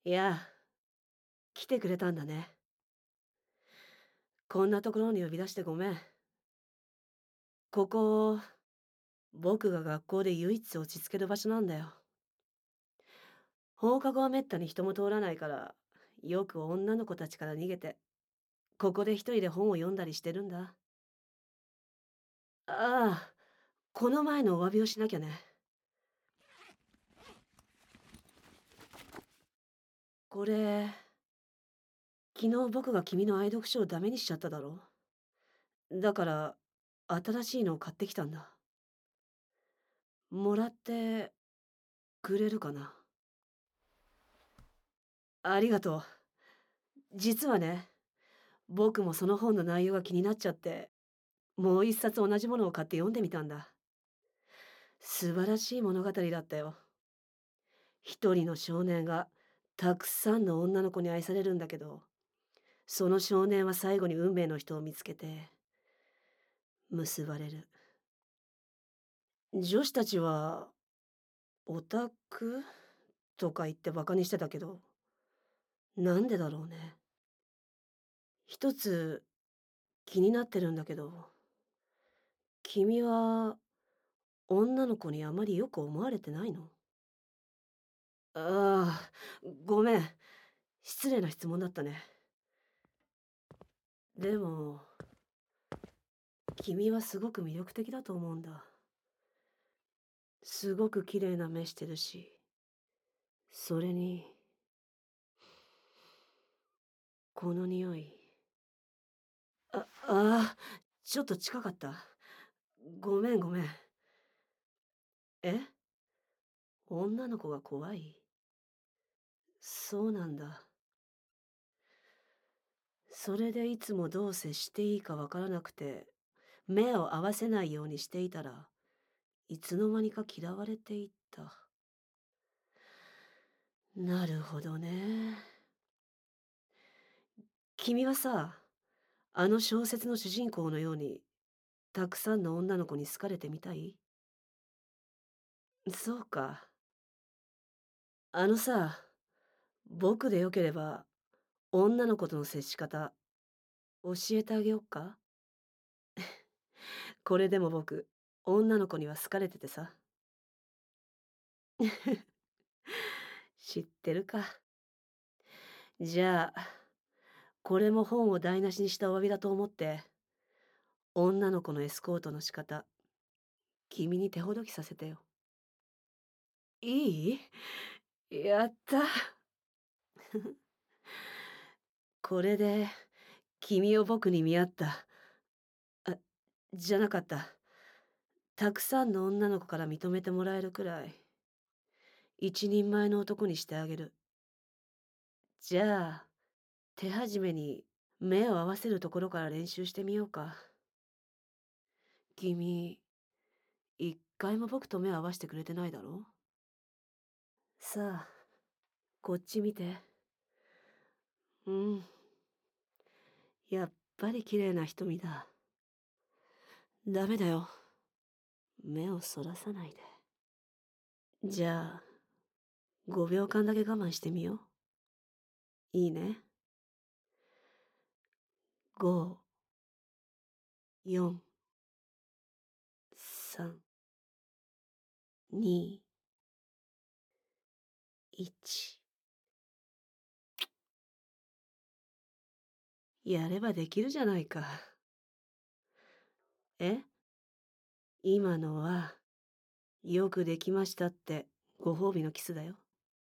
いや、来てくれたんだね。こんなところに呼び出してごめん。ここ、僕が学校で唯一落ち着ける場所なんだよ。放課後はめったに人も通らないから、よく女の子たちから逃げて、ここで一人で本を読んだりしてるんだ。ああ、この前のお詫びをしなきゃね。これ、昨日僕が君の愛読書をダメにしちゃっただろ。だから、新しいのを買ってきたんだ。もらってくれるかな。ありがとう。実はね、僕もその本の内容が気になっちゃって、もう一冊同じものを買って読んでみたんだ。素晴らしい物語だったよ。一人の少年がたくさんの女の子に愛されるんだけど、その少年は最後に運命の人を見つけて結ばれる。女子たちはオタクとか言ってバカにしてたけど、なんでだろうね。一つ気になってるんだけど、君は女の子にあまりよく思われてないの？ああ、ごめん。失礼な質問だったね。でも、君はすごく魅力的だと思うんだ。すごく綺麗な目してるし、それに、この匂い。ちょっと近かった。ごめんごめん。え、女の子が怖い？そうなんだ。それでいつもどう接していいかわからなくて、目を合わせないようにしていたら、いつの間にか嫌われていった。なるほどね。君はさ、あの小説の主人公のように、たくさんの女の子に好かれてみたい？そうか。あのさ、僕でよければ、女の子との接し方、教えてあげよっか？これでも僕、女の子には好かれててさ。知ってるか。じゃあ、これも本を台無しにしたお詫びだと思って、女の子のエスコートの仕方、君に手ほどきさせてよ。いい？やった。これで、君を僕に見合った。あ、じゃなかった。たくさんの女の子から認めてもらえるくらい、一人前の男にしてあげる。じゃあ、手始めに目を合わせるところから練習してみようか。君、一回も僕と目を合わせてくれてないだろ？さあ、こっち見て。うん、やっぱり綺麗な瞳だ。ダメだよ。目をそらさないで。じゃあ、5秒間だけ我慢してみよう。いいね。5、4、3、2、1。やればできるじゃないか。え、今のは、よくできましたってご褒美のキスだよ。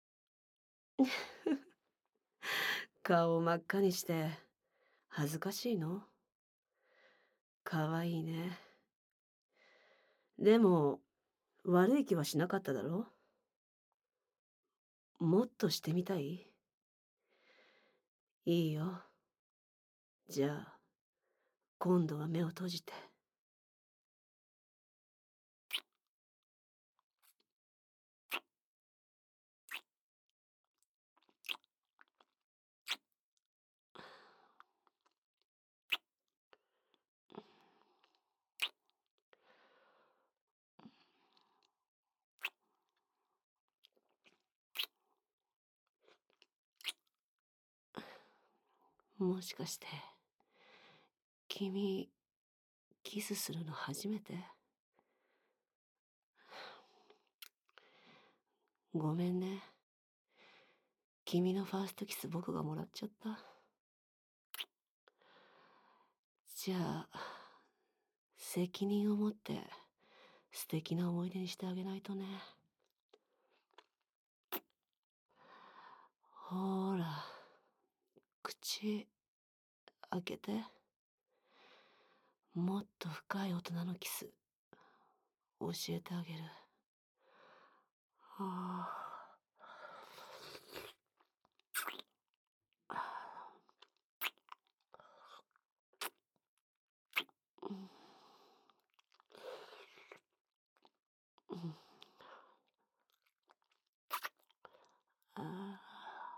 顔を真っ赤にして、恥ずかしいの？かわいいね。でも、悪い気はしなかっただろ？もっとしてみたい？いいよ。じゃあ、今度は目を閉じて。 もしかして、君、キスするの初めて？ごめんね。君のファーストキス僕がもらっちゃった。じゃあ、責任を持って素敵な思い出にしてあげないとね。ほーら、口開けて。もっと深い大人のキス教えてあげる。はあ、うん、うん、あ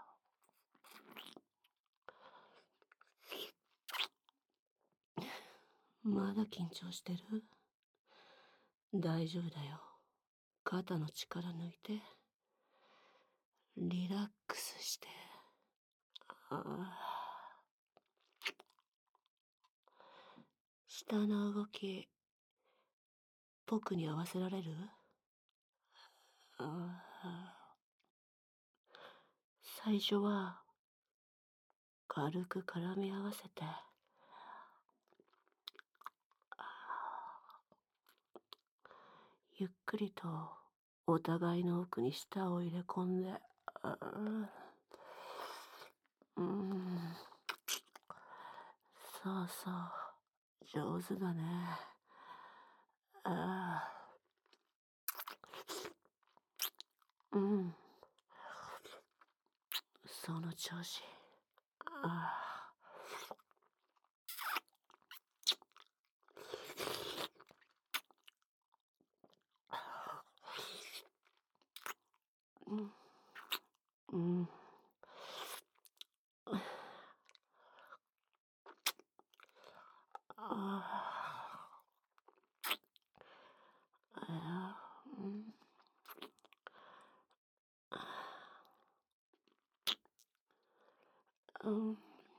まだ緊張してる？大丈夫だよ。肩の力抜いて、リラックスして。あ下の動き、僕に合わせられる？あ最初は軽く絡み合わせて、ゆっくりとお互いの奥に舌を入れ込んで、あうん、そうそう、上手だね。あうん、その調子。あうん、うん、あうん、うん、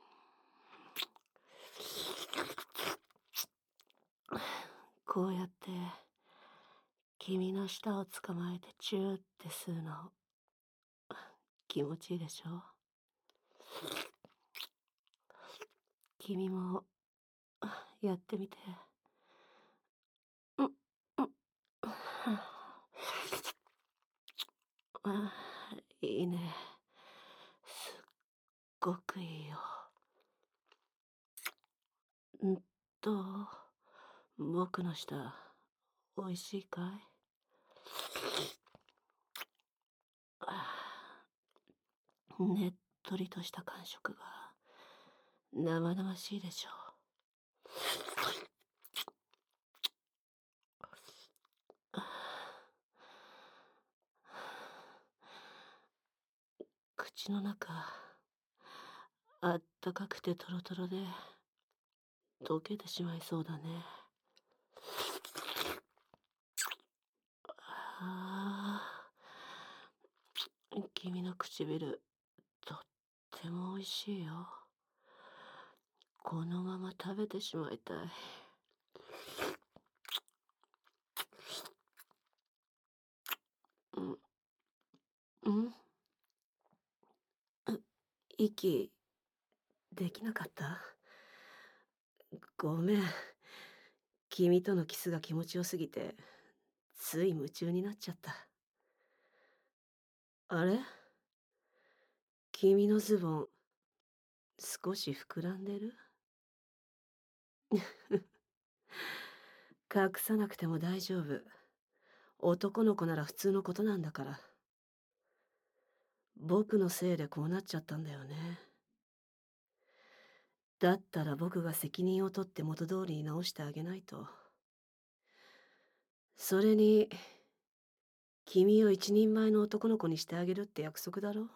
こうやって君の舌を捕まえてチューって吸うの気持ちいいでしょ？君もやってみて。うん、うん、あいいね。すっごくいいよ。んどう？僕の舌、おいしいかい？あねっとりとした感触が生々しいでしょう。口の中、あったかくてトロトロで溶けてしまいそうだね。あ君の唇、とっても美味しいよ。このまま食べてしまいたい。うん、うん、息できなかった？ごめん。君とのキスが気持ちよすぎて、つい夢中になっちゃった。あれ君のズボン、少し膨らんでる？隠さなくても大丈夫。男の子なら普通のことなんだから。僕のせいでこうなっちゃったんだよね。だったら僕が責任を取って元通りに直してあげないと。それに、君を一人前の男の子にしてあげるって約束だろ？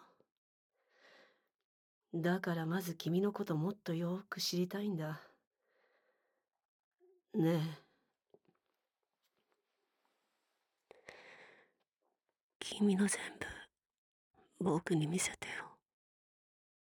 だからまず君のこともっとよーく知りたいんだ。ねえ、君の全部、僕に見せてよ。